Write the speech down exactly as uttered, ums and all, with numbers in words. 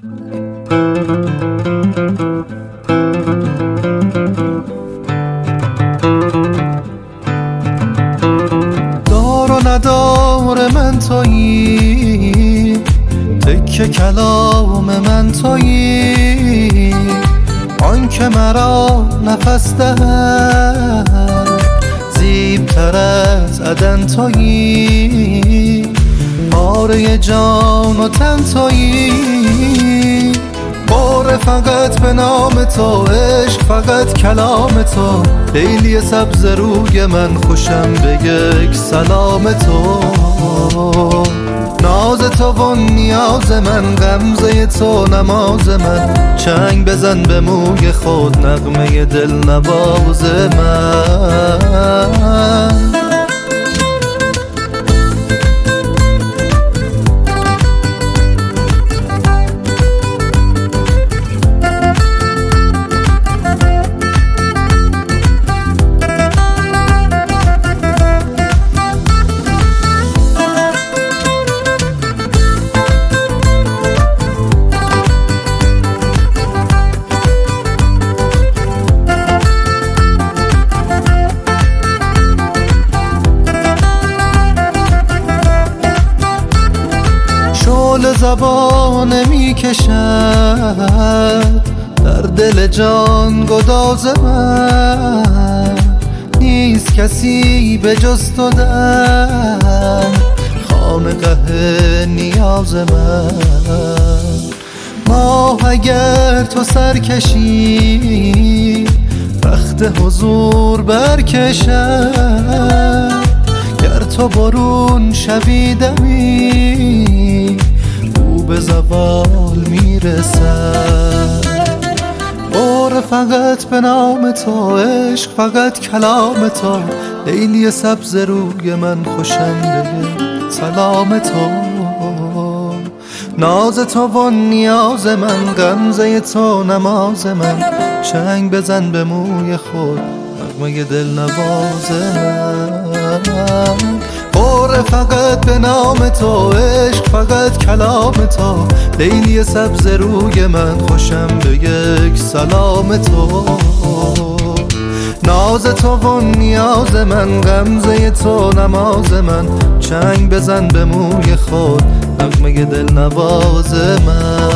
دار و ندار من تویی، تکه کلام من تویی، آن که مرا نفس دهد زیبتر از عدن تویی، پاره جان و تن تویی، بار فقط به نام تو، عشق فقط کلام تو، لیلی سبز روی من خوشم به یک سلام تو، ناز تو و نیاز من، غمزه تو نماز من، چنگ بزن به موی خود، نغمه دل نواز من. شعله زبان می کشد در دل جان گداز من، نیست کسی به جز تو در خانقه نیاز من. ماه اگر تو سر کشی رخت حضور برکشد، گر تو برون شوی دمی او به زوال میرسد. بار فقط به نام تو، عشق فقط کلام تو، لیلی سبز روی من خوشم به سلام تو، ناز تو و نیاز من، غمزه تو نماز من، چنگ بزن به موی خود، نغمه دل نواز من. بار فقط به نام تو، عشق فقط کلام تو، لیلی سبز روی من خوشم به یک سلام تو، ناز تو و نیاز من، غمزه تو نماز من، چنگ بزن به موی خود، نغمه دل نواز من.